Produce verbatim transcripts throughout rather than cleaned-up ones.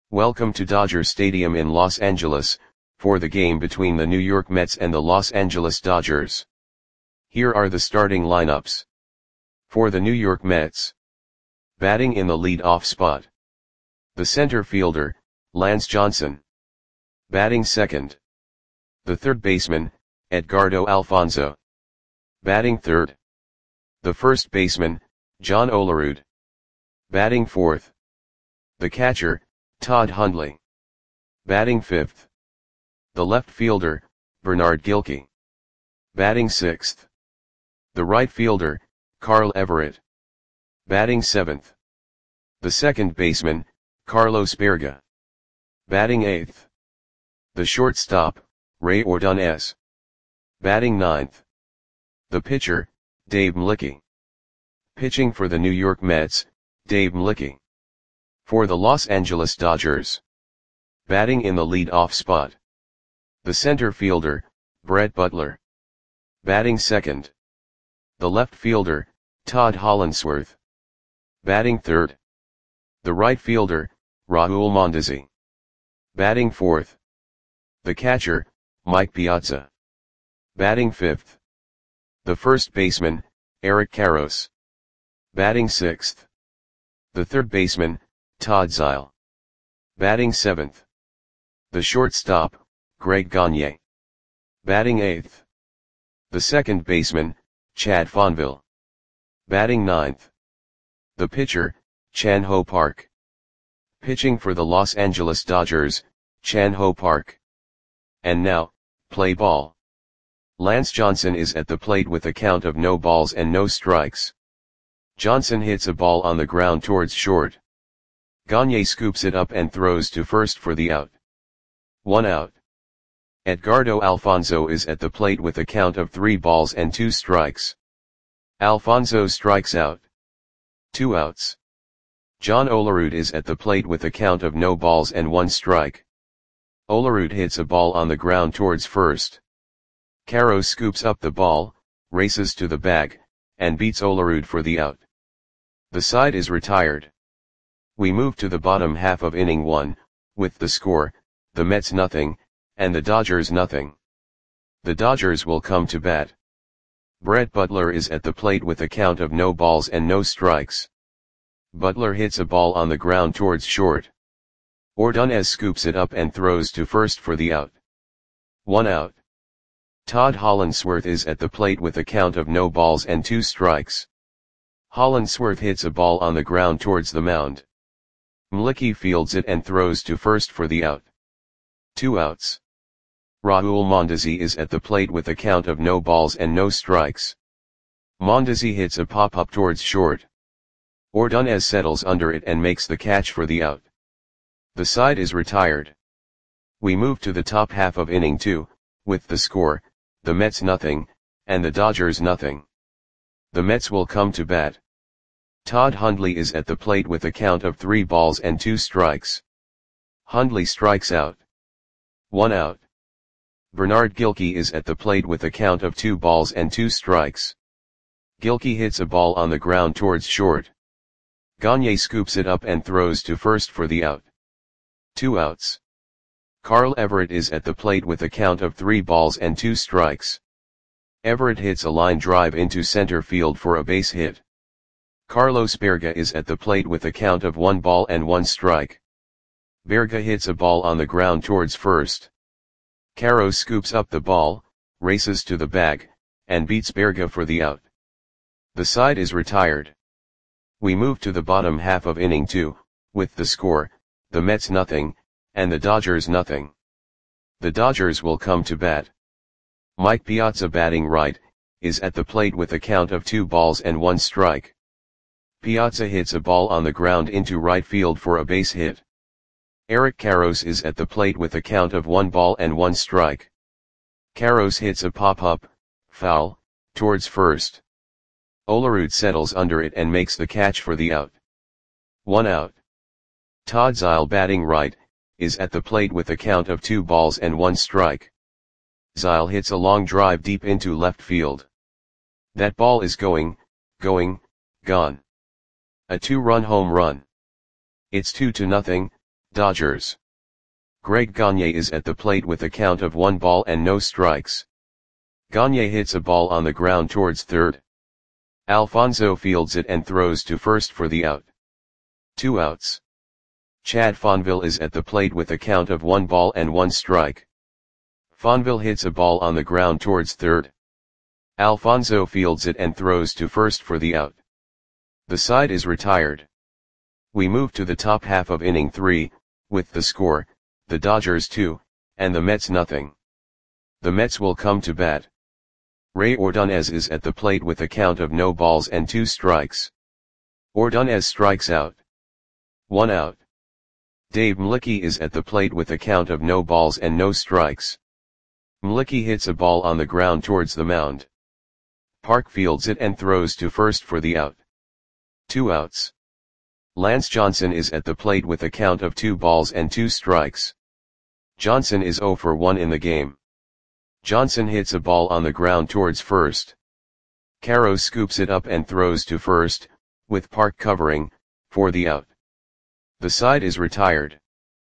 Welcome to Dodger Stadium in Los Angeles, for the game between the New York Mets and the Los Angeles Dodgers. Here are the starting lineups. For the New York Mets. Batting in the lead-off spot. The center fielder, Lance Johnson. Batting second. The third baseman, Edgardo Alfonzo. Batting third. The first baseman, John Olerud. Batting fourth. The catcher, Todd Hundley. Batting fifth. The left fielder, Bernard Gilkey. Batting sixth. The right fielder, Carl Everett. Batting seventh. The second baseman, Carlos Baerga. Batting eighth. The shortstop, Ray Ordonez. Batting ninth. The pitcher, Dave Mlicki. Pitching for the New York Mets, Dave Mlicki. For the Los Angeles Dodgers. Batting in the lead-off spot. The center fielder, Brett Butler. Batting second. The left fielder, Todd Hollandsworth. Batting third. The right fielder, Raul Mondesi. Batting fourth. The catcher, Mike Piazza. Batting fifth. The first baseman, Eric Karros. Batting sixth. The third baseman, Todd Zeile. Batting seventh. The shortstop, Greg Gagne. Batting eighth. The second baseman, Chad Fonville. Batting ninth. The pitcher, Chan Ho Park. Pitching for the Los Angeles Dodgers, Chan Ho Park. And now, play ball. Lance Johnson is at the plate with a count of no balls and no strikes. Johnson hits a ball on the ground towards short. Gagne scoops it up and throws to first for the out. One out. Edgardo Alfonzo is at the plate with a count of three balls and two strikes. Alfonzo strikes out. Two outs. John Olerud is at the plate with a count of no balls and one strike. Olerud hits a ball on the ground towards first. Karros scoops up the ball, races to the bag, and beats Olerud for the out. The side is retired. We move to the bottom half of inning one, with the score, the Mets nothing, and the Dodgers nothing. The Dodgers will come to bat. Brett Butler is at the plate with a count of no balls and no strikes. Butler hits a ball on the ground towards short. Ordonez scoops it up and throws to first for the out. One out. Todd Hollandsworth is at the plate with a count of no balls and two strikes. Hollandsworth hits a ball on the ground towards the mound. Mlicki fields it and throws to first for the out. Two outs. Raul Mondesi is at the plate with a count of no balls and no strikes. Mondesi hits a pop-up towards short. Ordonez settles under it and makes the catch for the out. The side is retired. We move to the top half of inning two, with the score, the Mets nothing, and the Dodgers nothing. The Mets will come to bat. Todd Hundley is at the plate with a count of three balls and two strikes. Hundley strikes out. One out. Bernard Gilkey is at the plate with a count of two balls and two strikes. Gilkey hits a ball on the ground towards short. Gagne scoops it up and throws to first for the out. Two outs. Carl Everett is at the plate with a count of three balls and two strikes. Everett hits a line drive into center field for a base hit. Carlos Baerga is at the plate with a count of one ball and one strike. Baerga hits a ball on the ground towards first. Karros scoops up the ball, races to the bag, and beats Baerga for the out. The side is retired. We move to the bottom half of inning two, with the score, the Mets nothing, and the Dodgers nothing. The Dodgers will come to bat. Mike Piazza batting right, is at the plate with a count of two balls and one strike. Piazza hits a ball on the ground into right field for a base hit. Eric Karros is at the plate with a count of one ball and one strike. Karros hits a pop-up, foul, towards first. Olerud settles under it and makes the catch for the out. One out. Todd Zeile batting right, is at the plate with a count of two balls and one strike. Zeile hits a long drive deep into left field. That ball is going, going, gone. A two-run home run. It's two to nothing, Dodgers. Greg Gagne is at the plate with a count of one ball and no strikes. Gagne hits a ball on the ground towards third. Alfonso fields it and throws to first for the out. Two outs. Chad Fonville is at the plate with a count of one ball and one strike. Fonville hits a ball on the ground towards third. Alfonso fields it and throws to first for the out. The side is retired. We move to the top half of inning three, with the score, the Dodgers two, and the Mets nothing. The Mets will come to bat. Ray Ordonez is at the plate with a count of no balls and two strikes. Ordonez strikes out. One out. Dave Mlicki is at the plate with a count of no balls and no strikes. Mlicki hits a ball on the ground towards the mound. Park fields it and throws to first for the out. Two outs. Lance Johnson is at the plate with a count of two balls and two strikes. Johnson is oh for one in the game. Johnson hits a ball on the ground towards first. Caro scoops it up and throws to first, with Park covering, for the out. The side is retired.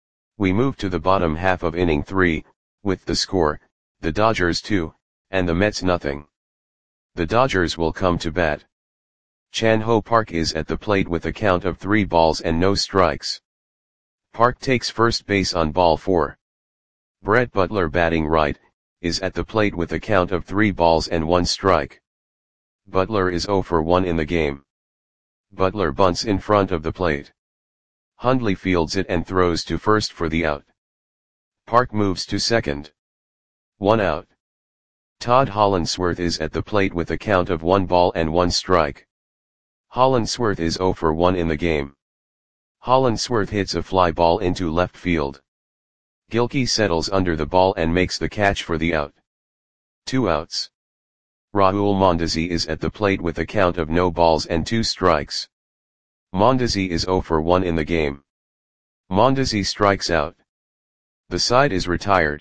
We move to the bottom half of inning three, with the score, the Dodgers two, and the Mets nothing. The Dodgers will come to bat. Chan Ho Park is at the plate with a count of three balls and no strikes. Park takes first base on ball four. Brett Butler, batting right, is at the plate with a count of three balls and one strike. Butler is oh for one in the game. Butler bunts in front of the plate. Hundley fields it and throws to first for the out. Park moves to second. One out. Todd Hollandsworth is at the plate with a count of one ball and one strike. Hollandsworth is oh for one in the game. Hollandsworth hits a fly ball into left field. Gilkey settles under the ball and makes the catch for the out. Two outs. Raul Mondesi is at the plate with a count of no balls and two strikes. Mondesi is oh for one in the game. Mondesi strikes out. The side is retired.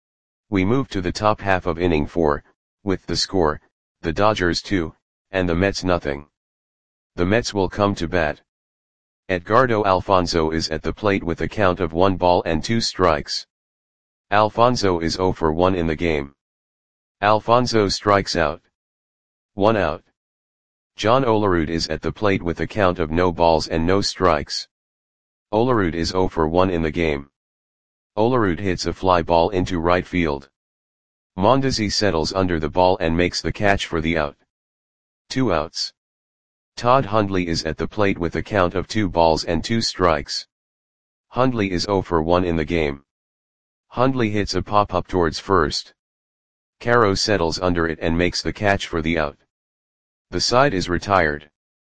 We move to the top half of inning four, with the score, the Dodgers two, and the Mets nothing. The Mets will come to bat. Edgardo Alfonso is at the plate with a count of one ball and two strikes. Alfonso is oh for one in the game. Alfonso strikes out. One out. John Olerud is at the plate with a count of no balls and no strikes. Olerud is oh for one in the game. Olerud hits a fly ball into right field. Mondesi settles under the ball and makes the catch for the out. Two outs. Todd Hundley is at the plate with a count of two balls and two strikes. Hundley is oh for one in the game. Hundley hits a pop-up towards first. Caro settles under it and makes the catch for the out. The side is retired.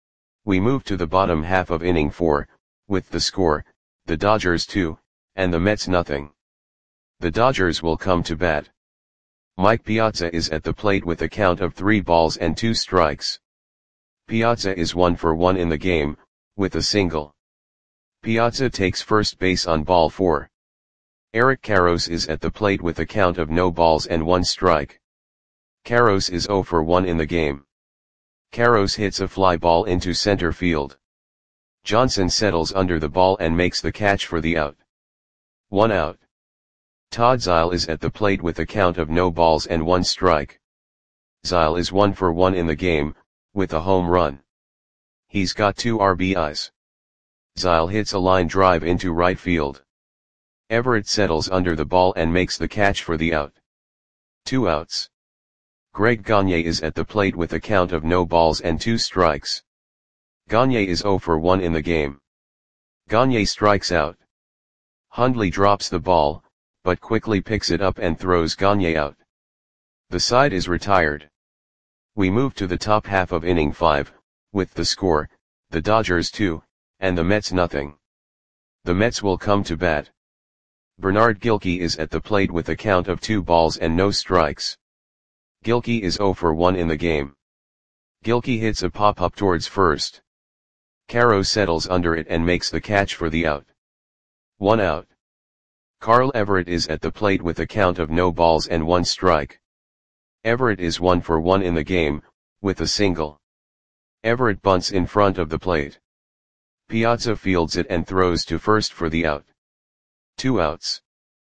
We move to the bottom half of inning four, with the score, the Dodgers two, and the Mets nothing. The Dodgers will come to bat. Mike Piazza is at the plate with a count of three balls and two strikes. Piazza is one for one in the game, with a single. Piazza takes first base on ball four. Eric Karros is at the plate with a count of no balls and one strike. Karros is oh for one in the game. Karros hits a fly ball into center field. Johnson settles under the ball and makes the catch for the out. One out. Todd Zeile is at the plate with a count of no balls and one strike. Zeile is one for one in the game, with a home run. He's got two R B Is. Zeile hits a line drive into right field. Everett settles under the ball and makes the catch for the out. Two outs. Greg Gagne is at the plate with a count of no balls and two strikes. Gagne is oh for one in the game. Gagne strikes out. Hundley drops the ball, but quickly picks it up and throws Gagne out. The side is retired. We move to the top half of inning five, with the score, the Dodgers two, and the Mets nothing. The Mets will come to bat. Bernard Gilkey is at the plate with a count of two balls and no strikes. Gilkey is oh for one in the game. Gilkey hits a pop-up towards first. Caro settles under it and makes the catch for the out. One out. Carl Everett is at the plate with a count of no balls and one strike. Everett is one for one in the game, with a single. Everett bunts in front of the plate. Piazza fields it and throws to first for the out. two outs.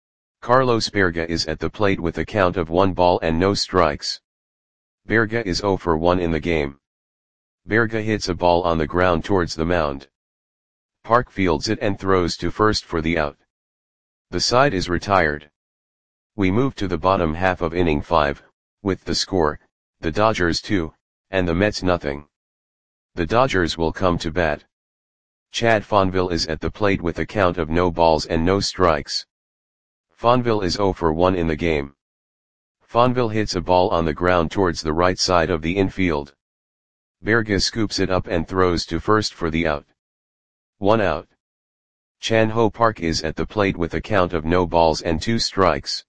Carlos Berga is at the plate with a count of one ball and no strikes. Berga is zero for one in the game. Berga hits a ball on the ground towards the mound. Park fields it and throws to first for the out. The side is retired. We move to the bottom half of inning five, with the score, the Dodgers two, and the Mets nothing. The Dodgers will come to bat. Chad Fonville is at the plate with a count of no balls and no strikes. Fonville is zero for one in the game. Fonville hits a ball on the ground towards the right side of the infield. Berga scoops it up and throws to first for the out. One out. Chan Ho Park is at the plate with a count of no balls and two strikes.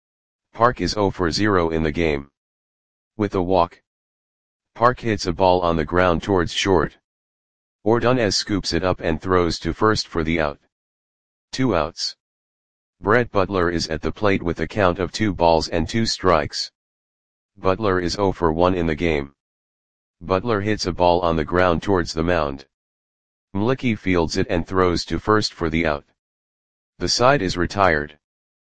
Park is zero for zero in the game. With a walk, Park hits a ball on the ground towards short. Ordonez scoops it up and throws to first for the out. Two outs. Brett Butler is at the plate with a count of two balls and two strikes. Butler is zero for one in the game. Butler hits a ball on the ground towards the mound. Mlicki fields it and throws to first for the out. The side is retired.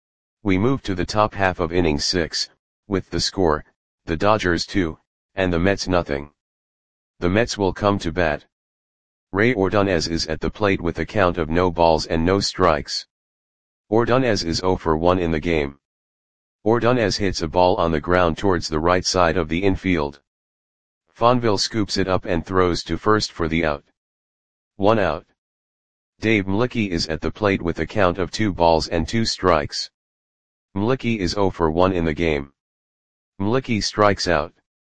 We move to the top half of inning six, with the score, the Dodgers two, and the Mets nothing. The Mets will come to bat. Ray Ordonez is at the plate with a count of no balls and no strikes. Ordonez is zero for one in the game. Ordonez hits a ball on the ground towards the right side of the infield. Fonville scoops it up and throws to first for the out. One out. Dave Mlicki is at the plate with a count of two balls and two strikes. Mlicki is zero for one in the game. Mlicki strikes out.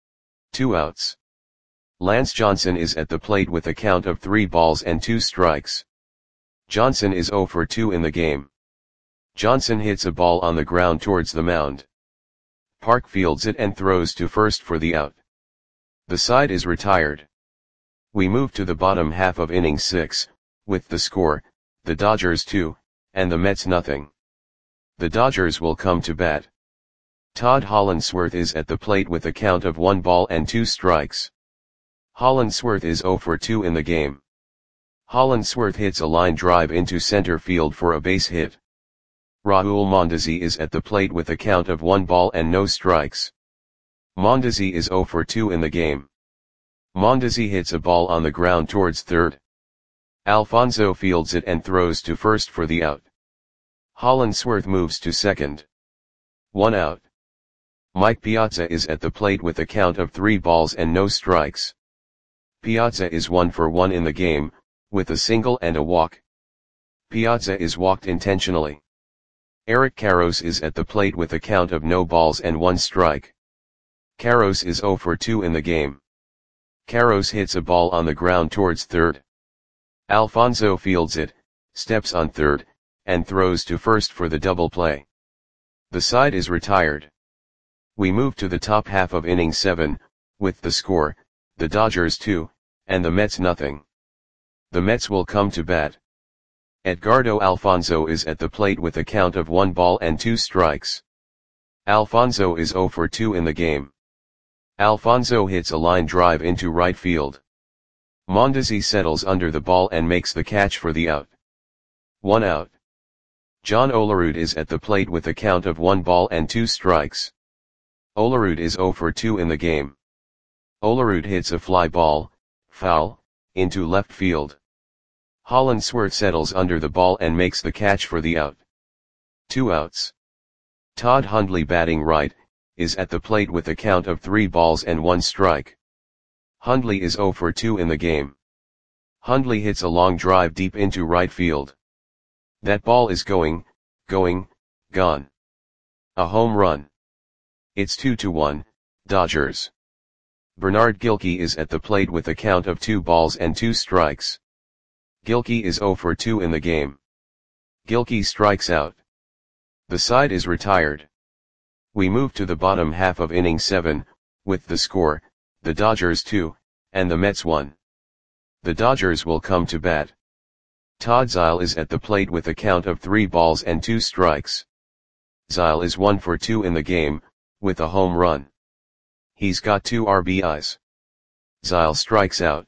Two outs. Lance Johnson is at the plate with a count of three balls and two strikes. Johnson is zero for two in the game. Johnson hits a ball on the ground towards the mound. Park fields it and throws to first for the out. The side is retired. We move to the bottom half of inning six, with the score, the Dodgers two, and the Mets nothing. The Dodgers will come to bat. Todd Hollandsworth is at the plate with a count of one ball and two strikes. Hollandsworth is zero for two in the game. Hollandsworth hits a line drive into center field for a base hit. Raul Mondesi is at the plate with a count of one ball and no strikes. Mondesi is zero for two in the game. Mondesi hits a ball on the ground towards third. Alfonso fields it and throws to first for the out. Hollandsworth moves to second. One out. Mike Piazza is at the plate with a count of three balls and no strikes. Piazza is one for one in the game, with a single and a walk. Piazza is walked intentionally. Eric Karros is at the plate with a count of no balls and one strike. Karros is zero for two in the game. Karros hits a ball on the ground towards third. Alfonso fields it, steps on third, and throws to first for the double play. The side is retired. We move to the top half of inning seven, with the score, the Dodgers two, and the Mets nothing. The Mets will come to bat. Edgardo Alfonso is at the plate with a count of one ball and two strikes. Alfonso is zero for two in the game. Alfonso hits a line drive into right field. Mondesi settles under the ball and makes the catch for the out. One out. John Olerud is at the plate with a count of one ball and two strikes. Olerud is zero for two in the game. Olerud hits a fly ball, foul, into left field. Hollandsworth settles under the ball and makes the catch for the out. Two outs. Todd Hundley, batting right, is at the plate with a count of three balls and one strike. Hundley is zero for two in the game. Hundley hits a long drive deep into right field. That ball is going, going, gone. A home run. It's two to one, Dodgers. Bernard Gilkey is at the plate with a count of two balls and two strikes. Gilkey is zero for two in the game. Gilkey strikes out. The side is retired. We move to the bottom half of inning seven, with the score, the Dodgers two, and the Mets one. The Dodgers will come to bat. Todd Zeile is at the plate with a count of three balls and two strikes. Zeile is one for two in the game, with a home run. He's got two R B Is. Zeile strikes out.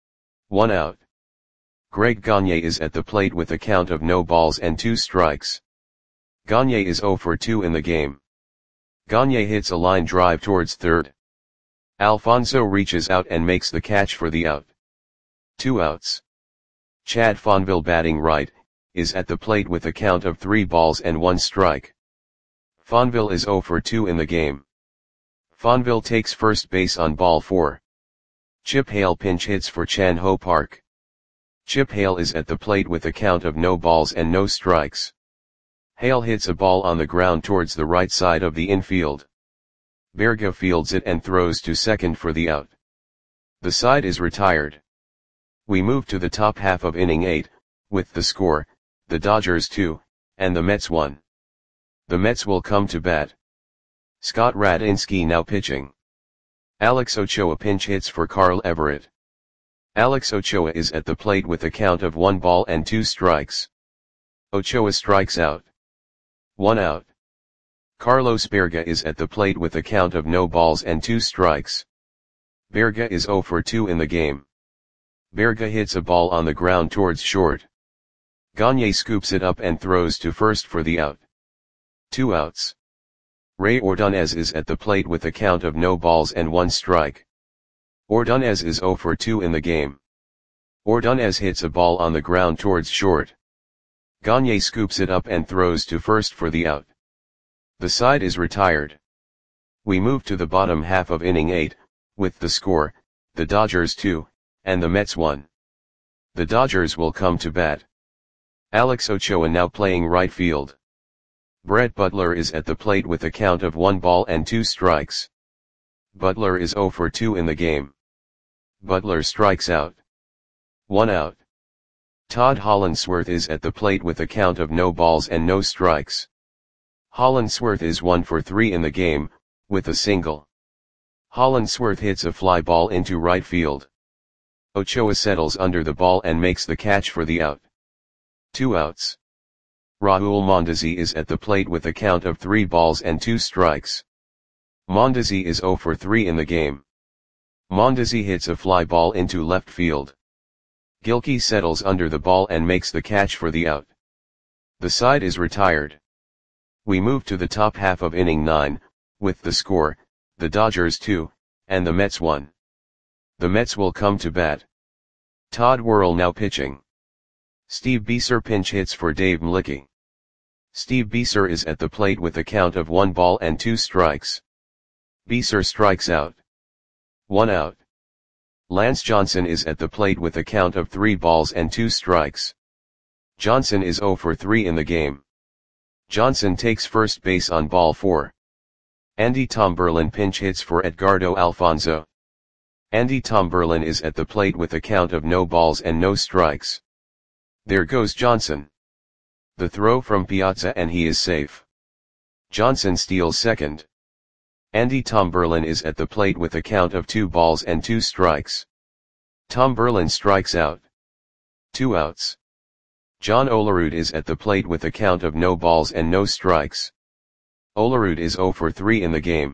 One out. Greg Gagne is at the plate with a count of no balls and two strikes. Gagne is zero for two in the game. Gagne hits a line drive towards third. Alfonso reaches out and makes the catch for the out. Two outs. Chad Fonville, batting right, is at the plate with a count of three balls and one strike. Fonville is zero for two in the game. Fonville takes first base on ball four. Chip Hale pinch hits for Chan Ho Park. Chip Hale is at the plate with a count of no balls and no strikes. Hale hits a ball on the ground towards the right side of the infield. Berga fields it and throws to second for the out. The side is retired. We move to the top half of inning eight, with the score, the Dodgers two, and the Mets one. The Mets will come to bat. Scott Radinsky now pitching. Alex Ochoa pinch hits for Carl Everett. Alex Ochoa is at the plate with a count of one ball and two strikes. Ochoa strikes out. One out. Carlos Berga is at the plate with a count of no balls and two strikes. Berga is zero for two in the game. Berga hits a ball on the ground towards short. Gagne scoops it up and throws to first for the out. Two outs. Ray Ordonez is at the plate with a count of no balls and one strike. Ordonez is zero for two in the game. Ordonez hits a ball on the ground towards short. Gagne scoops it up and throws to first for the out. The side is retired. We move to the bottom half of inning eight, with the score, the Dodgers two, and the Mets one. The Dodgers will come to bat. Alex Ochoa now playing right field. Brett Butler is at the plate with a count of one ball and two strikes. Butler is zero for two in the game. Butler strikes out. One out. Todd Hollandsworth is at the plate with a count of no balls and no strikes. Hollandsworth is one for three in the game, with a single. Hollandsworth hits a fly ball into right field. Ochoa settles under the ball and makes the catch for the out. Two outs. Raul Mondesi is at the plate with a count of three balls and two strikes. Mondesi is zero for three in the game. Mondesi hits a fly ball into left field. Gilkey settles under the ball and makes the catch for the out. The side is retired. We move to the top half of inning nine, with the score, the Dodgers two, and the Mets one. The Mets will come to bat. Todd Worrell now pitching. Steve Beeser pinch hits for Dave Mlicki. Steve Beeser is at the plate with a count of one ball and two strikes. Beeser strikes out. One out. Lance Johnson is at the plate with a count of three balls and two strikes. Johnson is zero for three in the game. Johnson takes first base on ball four. Andy Tomberlin pinch hits for Edgardo Alfonzo. Andy Tomberlin is at the plate with a count of no balls and no strikes. There goes Johnson. The throw from Piazza and he is safe. Johnson steals second. Andy Tomberlin is at the plate with a count of two balls and two strikes. Tomberlin strikes out. Two outs. John Olerud is at the plate with a count of no balls and no strikes. Olerud is zero for three in the game.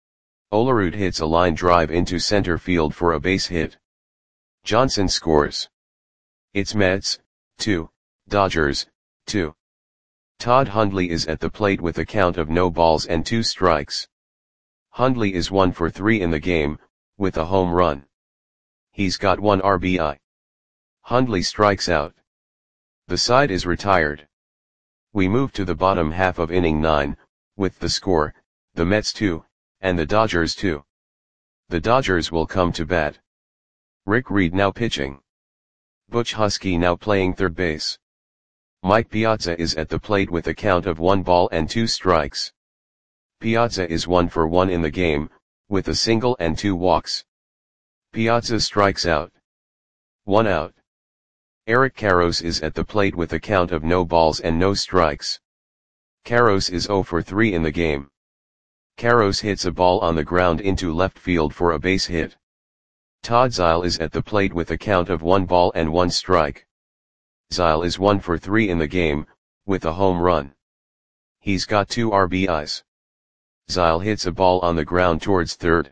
Olerud hits a line drive into center field for a base hit. Johnson scores. It's Mets, two, Dodgers, two. Todd Hundley is at the plate with a count of no balls and two strikes. Hundley is one for three in the game, with a home run. He's got one R B I. Hundley strikes out. The side is retired. We move to the bottom half of inning nine, with the score, the Mets two, and the Dodgers two. The Dodgers will come to bat. Rick Reed now pitching. Butch Husky now playing third base. Mike Piazza is at the plate with a count of one ball and two strikes. Piazza is one for one in the game, with a single and two walks. Piazza strikes out. One out. Eric Karros is at the plate with a count of no balls and no strikes. Karros is zero for three in the game. Karros hits a ball on the ground into left field for a base hit. Todd Zeile is at the plate with a count of one ball and one strike. Zeile is one for three in the game, with a home run. He's got two R B Is. Zeile hits a ball on the ground towards third.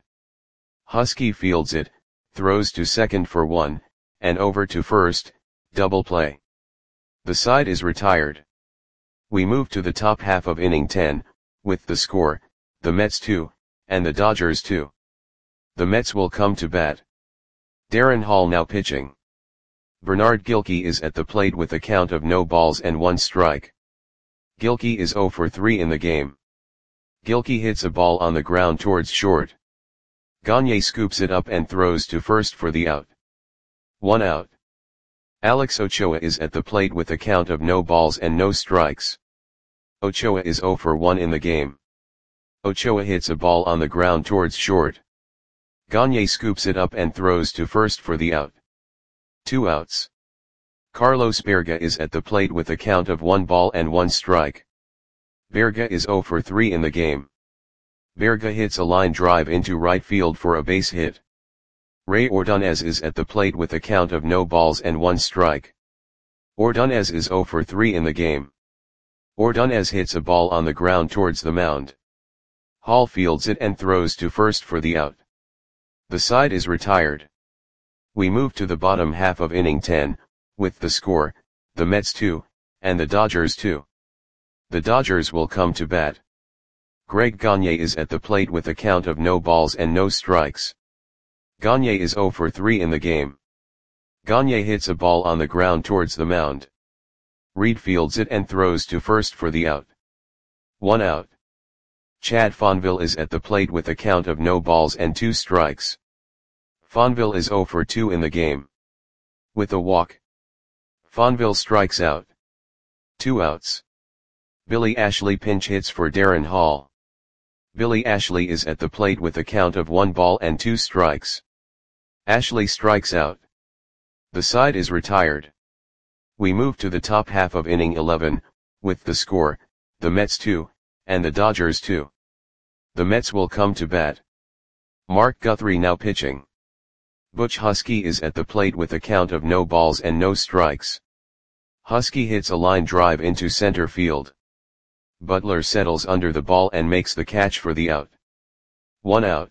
Husky fields it, throws to second for one, and over to first, double play. The side is retired. We move to the top half of inning ten, with the score, the Mets two, and the Dodgers two. The Mets will come to bat. Darren Hall now pitching. Bernard Gilkey is at the plate with a count of no balls and one strike. Gilkey is oh for three in the game. Gilkey hits a ball on the ground towards short. Gagne scoops it up and throws to first for the out. One out. Alex Ochoa is at the plate with a count of no balls and no strikes. Ochoa is oh for one in the game. Ochoa hits a ball on the ground towards short. Gagne scoops it up and throws to first for the out. Two outs. Carlos Berga is at the plate with a count of one ball and one strike. Berga is oh for three in the game. Berga hits a line drive into right field for a base hit. Ray Ordonez is at the plate with a count of no balls and one strike. Ordonez is oh for three in the game. Ordonez hits a ball on the ground towards the mound. Hall fields it and throws to first for the out. The side is retired. We move to the bottom half of inning ten, with the score, the Mets two, and the Dodgers two. The Dodgers will come to bat. Greg Gagne is at the plate with a count of no balls and no strikes. Gagne is oh for three in the game. Gagne hits a ball on the ground towards the mound. Reed fields it and throws to first for the out. One out. Chad Fonville is at the plate with a count of no balls and two strikes. Fonville is oh for two in the game. With a walk, Fonville strikes out. Two outs. Billy Ashley pinch hits for Darren Hall. Billy Ashley is at the plate with a count of one ball and two strikes. Ashley strikes out. The side is retired. We move to the top half of inning eleven, with the score, the Mets two, and the Dodgers two. The Mets will come to bat. Mark Guthrie now pitching. Butch Husky is at the plate with a count of no balls and no strikes. Husky hits a line drive into center field. Butler settles under the ball and makes the catch for the out. One out.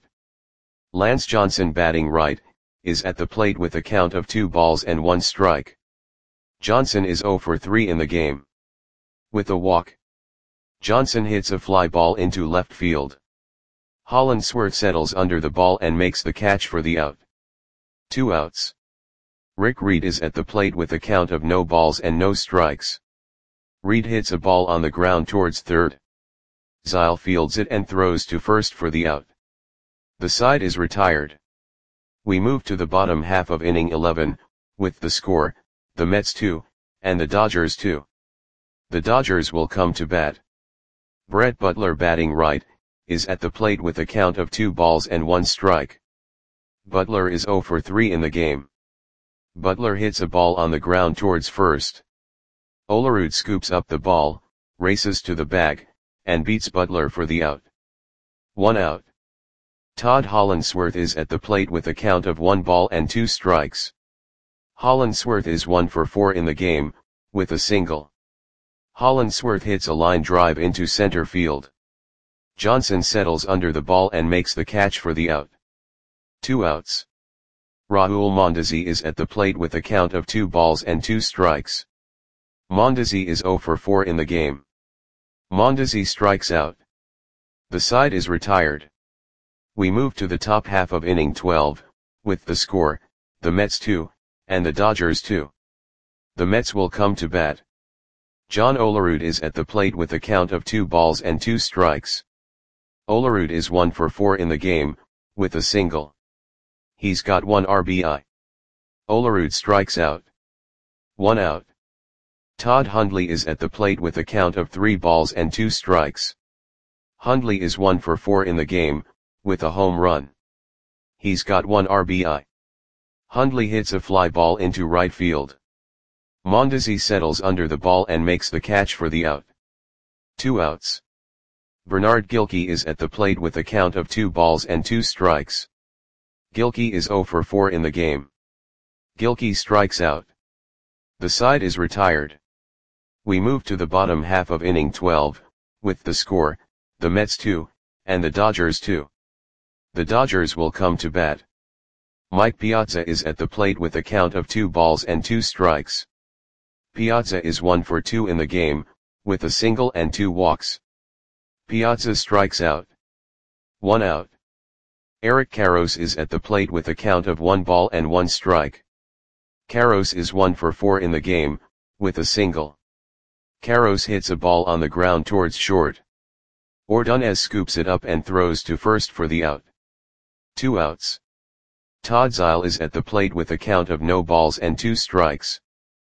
Lance Johnson batting right, is at the plate with a count of two balls and one strike. Johnson is oh for three in the game. With a walk, Johnson hits a fly ball into left field. Hollandsworth settles under the ball and makes the catch for the out. Two outs. Rick Reed is at the plate with a count of no balls and no strikes. Reed hits a ball on the ground towards third. Zile fields it and throws to first for the out. The side is retired. We move to the bottom half of inning eleven, with the score, the Mets two, and the Dodgers two. The Dodgers will come to bat. Brett Butler batting right, is at the plate with a count of two balls and one strike. Butler is oh for three in the game. Butler hits a ball on the ground towards first. Olerud scoops up the ball, races to the bag, and beats Butler for the out. One out. Todd Hollandsworth is at the plate with a count of one ball and two strikes. Hollandsworth is one for four in the game, with a single. Hollandsworth hits a line drive into center field. Johnson settles under the ball and makes the catch for the out. Two outs. Raul Mondesi is at the plate with a count of two balls and two strikes. Mondesi is oh for four in the game. Mondesi strikes out. The side is retired. We move to the top half of inning twelve, with the score, the Mets two, and the Dodgers two. The Mets will come to bat. John Olerud is at the plate with a count of two balls and two strikes. Olerud is one for four in the game, with a single. He's got one R B I. Olerud strikes out. One out. Todd Hundley is at the plate with a count of three balls and two strikes. Hundley is one for four in the game, with a home run. He's got one R B I. Hundley hits a fly ball into right field. Mondesi settles under the ball and makes the catch for the out. Two outs. Bernard Gilkey is at the plate with a count of two balls and two strikes. Gilkey is oh for four in the game. Gilkey strikes out. The side is retired. We move to the bottom half of inning twelve, with the score, the Mets two, and the Dodgers two. The Dodgers will come to bat. Mike Piazza is at the plate with a count of two balls and two strikes. Piazza is one for two in the game, with a single and two walks. Piazza strikes out. One out. Eric Karros is at the plate with a count of one ball and one strike. Karros is one for four in the game, with a single. Karros hits a ball on the ground towards short. Ordonez scoops it up and throws to first for the out. Two outs. Todd Zeile is at the plate with a count of no balls and two strikes.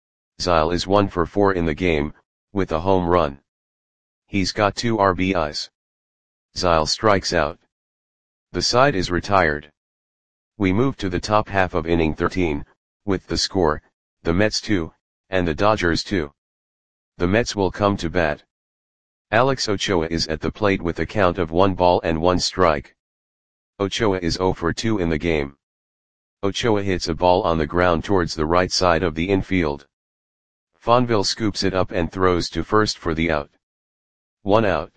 Zeile is one for four in the game, with a home run. He's got two R B Is. Zeile strikes out. The side is retired. We move to the top half of inning thirteen, with the score, the Mets two, and the Dodgers two. The Mets will come to bat. Alex Ochoa is at the plate with a count of one ball and one strike. Ochoa is zero for two in the game. Ochoa hits a ball on the ground towards the right side of the infield. Fonville scoops it up and throws to first for the out. One out.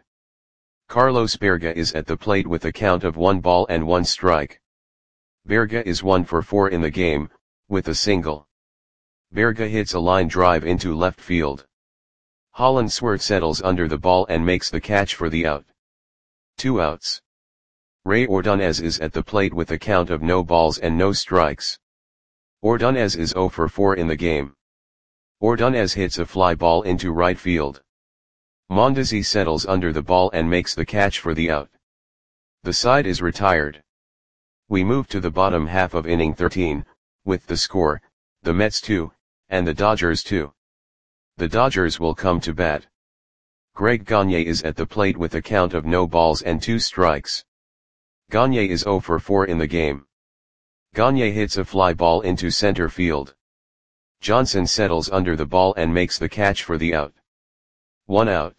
Carlos Berga is at the plate with a count of one ball and one strike. Berga is one for four in the game, with a single. Berga hits a line drive into left field. Hollandsworth settles under the ball and makes the catch for the out. Two outs. Ray Ordonez is at the plate with a count of no balls and no strikes. Ordonez is zero for four in the game. Ordonez hits a fly ball into right field. Mondesi settles under the ball and makes the catch for the out. The side is retired. We move to the bottom half of inning thirteen, with the score, the Mets two, and the Dodgers two. The Dodgers will come to bat. Greg Gagne is at the plate with a count of no balls and two strikes. Gagne is zero for four in the game. Gagne hits a fly ball into center field. Johnson settles under the ball and makes the catch for the out. One out.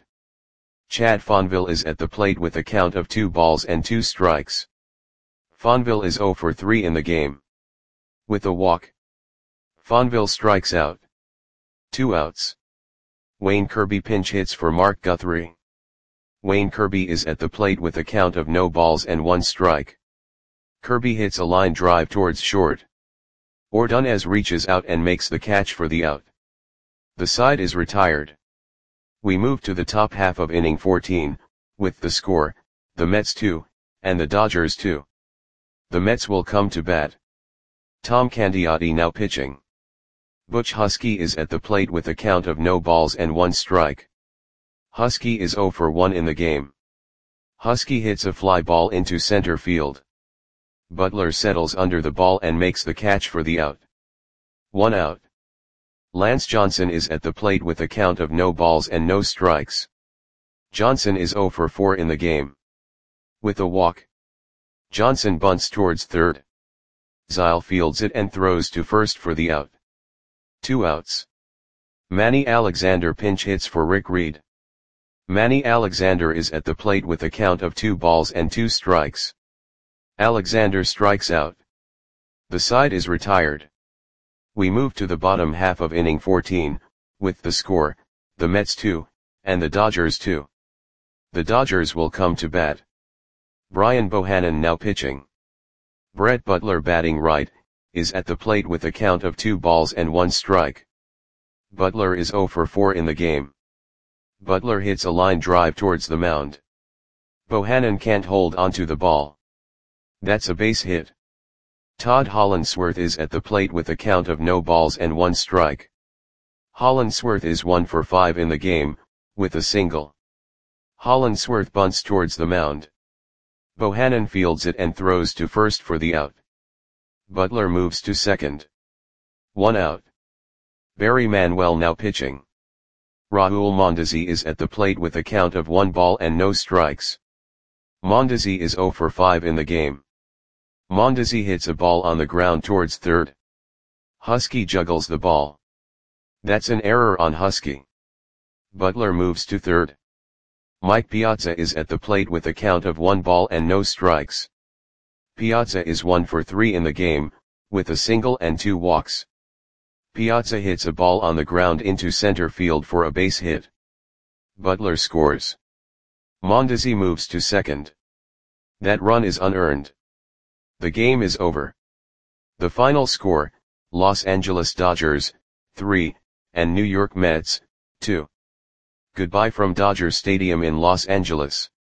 Chad Fonville is at the plate with a count of two balls and two strikes. Fonville is zero for three in the game. With a walk. Fonville strikes out. Two outs. Wayne Kirby pinch hits for Mark Guthrie. Wayne Kirby is at the plate with a count of no balls and one strike. Kirby hits a line drive towards short. Ordonez reaches out and makes the catch for the out. The side is retired. We move to the top half of inning fourteen, with the score, the Mets two, and the Dodgers two. The Mets will come to bat. Tom Candiotti now pitching. Butch Husky is at the plate with a count of no balls and one strike. Husky is zero for one in the game. Husky hits a fly ball into center field. Butler settles under the ball and makes the catch for the out. One out. Lance Johnson is at the plate with a count of no balls and no strikes. Johnson is zero for four in the game. With a walk. Johnson bunts towards third. Zeile fields it and throws to first for the out. Two outs. Manny Alexander pinch hits for Rick Reed. Manny Alexander is at the plate with a count of two balls and two strikes. Alexander strikes out. The side is retired. We move to the bottom half of inning fourteen, with the score, the Mets two, and the Dodgers two. The Dodgers will come to bat. Brian Bohannon now pitching. Brett Butler batting right, is at the plate with a count of two balls and one strike. Butler is zero for four in the game. Butler hits a line drive towards the mound. Bohannon can't hold onto the ball. That's a base hit. Todd Hollandsworth is at the plate with a count of no balls and one strike. Hollandsworth is one for five in the game, with a single. Hollandsworth bunts towards the mound. Bohannon fields it and throws to first for the out. Butler moves to second. One out. Barry Manuel now pitching. Raul Mondesi is at the plate with a count of one ball and no strikes. Mondesi is zero for five in the game. Mondesi hits a ball on the ground towards third. Husky juggles the ball. That's an error on Husky. Butler moves to third. Mike Piazza is at the plate with a count of one ball and no strikes. Piazza is one for three in the game, with a single and two walks. Piazza hits a ball on the ground into center field for a base hit. Butler scores. Mondesi moves to second. That run is unearned. The game is over. The final score, Los Angeles Dodgers, three, and New York Mets, two. Goodbye from Dodger Stadium in Los Angeles.